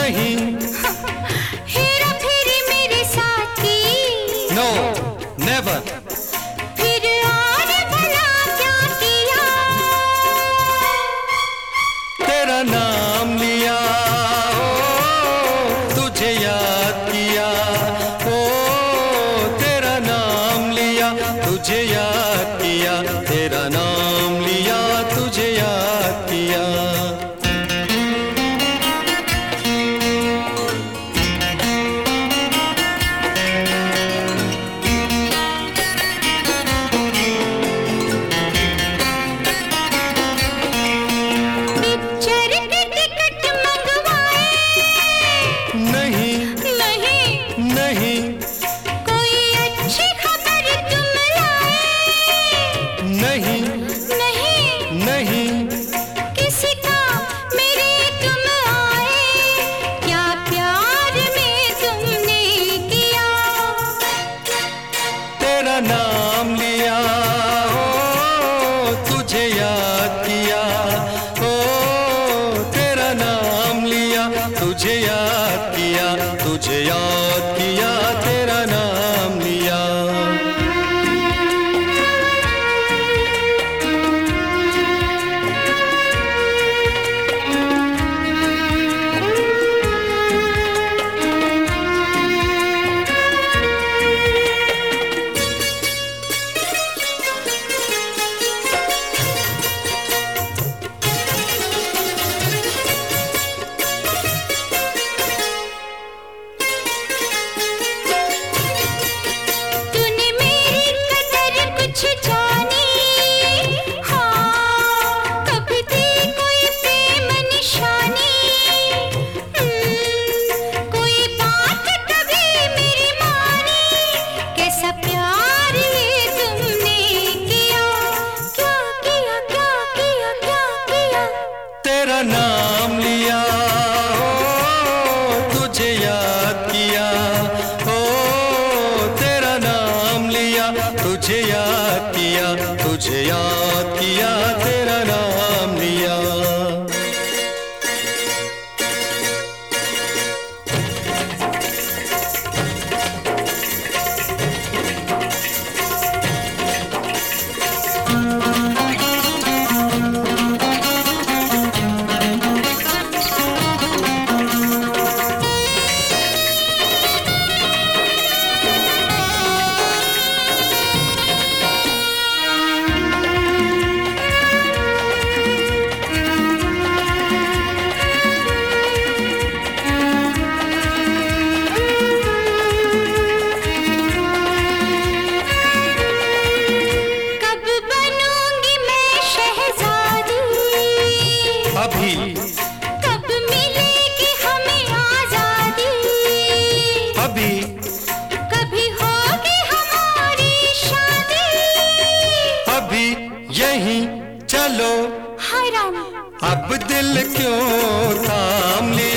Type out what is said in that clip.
नहीं। हेरा फेरी मेरे साथी। No never. फिर और भला क्या किया? तेरा नाम लिया, ओ तुझे याद किया, ओ तेरा नाम लिया, तुझे याद किया, तेरा नाम लिया, तुझे याद किया। नहीं, कोई अच्छी खबर तुम लाए? नहीं, नहीं, किसी का मेरे तुम आए? क्या प्यार में तुमने किया? तेरा नाम लिया, ओ तुझे याद किया, ओ तेरा नाम लिया, तुझे याद किया, तुझे याद किया, तेरा नाम लिया। तूने मेरी कदर कुछ जानी? हाँ, कभी थी कोई प्रेम निशानी? कोई बात कभी मेरी मानी? कैसा प्यार ये तुमने किया? क्या किया, क्या किया, क्या किया? तेरा नाम लिया, ओ तुझे याद किया, ओ तेरा नाम लिया, तुझे याद किया, तुझे याद किया, तेरा नाम लिया। कब बनूंगी मैं शहजादी? अभी कब मिलेगी हमें आजादी? अभी कभी होगी हमारी शादी? अभी यहीं चलो, हाय राम, अब दिल क्यों थाम लिया?